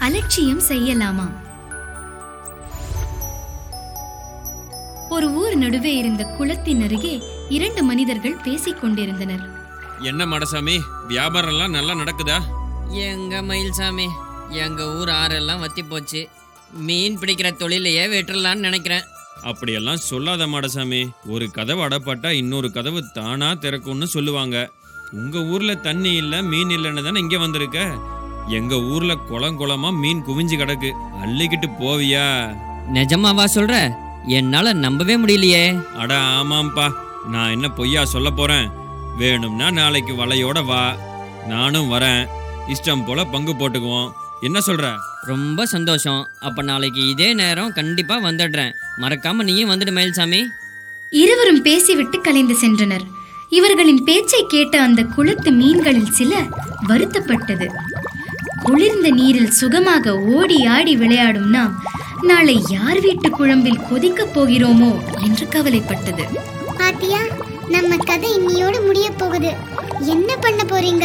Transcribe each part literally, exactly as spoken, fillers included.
அலட்சியம் செய்யலாமா? ஒரு ஊர் நடுவே இருந்த குளத்தின் அருகே இரண்டு மனிதர்கள் பேசிக் கொண்டிருந்தனர். என்ன மடசாமி, வியாபாரம் எல்லாம் நல்லா நடக்குதா? எங்க மயில்சாமி, எங்க ஊர் ஆறெல்லாம் வத்தி போச்சு. மீன் பிடிக்கிற தொழிலையே வெட்டலான்னு நினைக்கிறேன். அப்படியெல்லாம் சொல்லாத மடசாமி. ஒரு கதவு அடப்பட்டா இன்னொரு கதவு தானா திறக்கும்னு சொல்லுவாங்க. உங்க ஊர்ல தண்ணி இல்ல, மீன் இல்லைன்னு தானே இங்க வந்திருக்க. எங்க ஊர்ல குளம் குளமா மீன் குவிஞ்சு கிடக்கு. அள்ளிக்கிட்டு போவியா? நிஜமாவா சொல்ற? என்னால நம்பவே முடியலையே. அட ஆமாம்பா, நான் என்ன பொய்யா சொல்ல போறேன்? வேணும்னா நாளைக்கு வலையோட வா, நானும் வரேன். இஷ்டம் போல பங்கு போட்டுக்குவோம். என்ன சொல்ற? ரொம்ப சந்தோஷம். அப்ப நாளைக்கு இதே நேரம் கண்டிப்பா வந்துடுறேன். மறக்காம நீயும் வந்துடு மயில்சாமி. இருவரும் பேசிவிட்டு கலைந்து சென்றனர். இவர்களின் பேச்சை கேட்ட அந்த குளத்து மீன்களில் சில வருத்தப்பட்டது. குளிர்ந்த நீரில் சுகமாக ஓடி ஆடி விளையாடும் நாம் நாளை யார் வீட்டு குழம்பில் கொதிக்கப் போகிறோமோ என்று கவலைப்பட்டது. பாத்தியா, நம்ம கதை இன்னியோடு முடிய போகுது. என்ன பண்ண போறீங்க?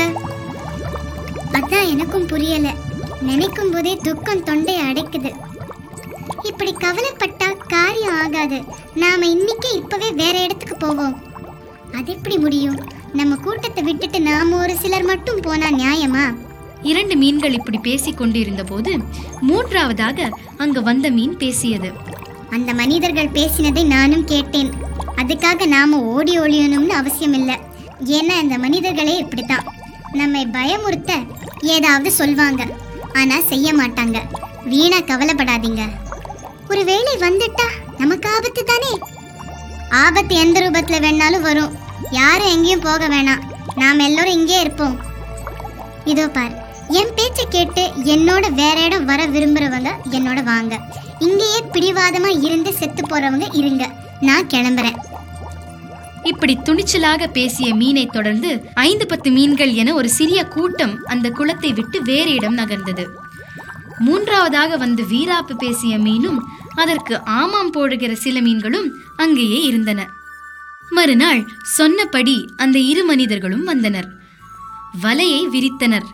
அதான் எனக்கும் புரியல. நினைக்கும் போதே துக்கம் தொண்டை அடைக்குது. இப்படி கவலைப்பட்டா காரியம் ஆகாது. நாம இன்னைக்கு இப்பவே வேற இடத்துக்கு போவோம். அது எப்படி முடியும்? நம்ம கூட்டத்தை விட்டுட்டு நாம ஒரு சிலர் மட்டும் போனா நியாயமா? இரண்டு மீன்கள் இப்படி பேசிக் கொண்டிருந்த போது மூன்றாவதாக அங்க வந்த மீன் பேசியது. அந்த மனிதர்கள் பேசினதை நானும் கேட்டேன். அதுக்காக நாம ஓடி ஒளியணும்னு அவசியம் இல்லை. ஏன்னா அந்த மனிதர்களே இப்படித்தான். நம்மை பயமுறுத்த ஏதாவது சொல்வாங்க, ஆனா செய்ய மாட்டாங்க. வீணா கவலைப்படாதீங்க. ஒரு வேளை வந்துட்டா நமக்கு ஆபத்து தானே. ஆபத்து எந்த ரூபத்துல வேணாலும் வரும். யாரும் எங்கேயும் போக வேணாம். நாம் எல்லோரும் இங்கே இருப்போம். இதோ பார், என் பேச்சை கேட்டு என்னோட வேற இடம் வர விரும்புறவங்க என்னோட வாங்க. இங்கேயே பிடிவாதமா இருந்து செத்து போறவங்க இருங்க. நான் கிளம்புறேன். இப்படி துணிச்சலாக பேசிய மீனை தொடர்ந்து ஐந்து பத்து மீன்கள் என ஒரு சிறிய கூட்டம் அந்த குளத்தை விட்டு வேறு இடம் நகர்ந்தது. மூன்றாவதாக வந்து வீராப்பு பேசிய மீனும் அதற்கு ஆமாம் போடுகிற சில மீன்களும் அங்கேயே இருந்தன. மறுநாள் சொன்னபடி அந்த இரு மனிதர்களும் வந்தனர். வலையை விரித்தனர்.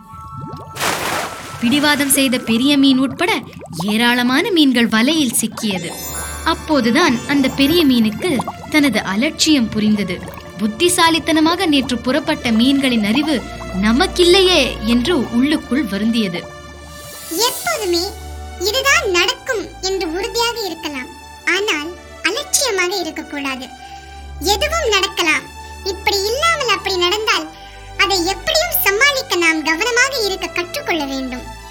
பிடிவாதம் செய்த பெரிய மீன் உட்பட ஏராளமான மீன்கள் வலையில் சிக்கியது. அப்போதுதான் அந்த பெரிய மீனுக்கு தனது அலட்சியம் புரிந்தது. புத்திசாலித்தனமாக நேற்று புறப்பட்ட மீன்களின் அறிவு நமக்கில்லையே என்று உள்ளுக்குள் வருந்தியது. எப்போதுமே இதுதான் நடக்கும் என்று உறுதியாக இருக்கலாம், ஆனால் அலட்சியமாக இருக்கக்கூடாது. எதுவும் நடக்கலாம். இப்படி இல்லாமல் அப்படி நடந்தால் அதை எப்படியும் சமாளிக்க நாம் கவனமாக இருக்க கற்றுக்கொள்ள வேண்டும்.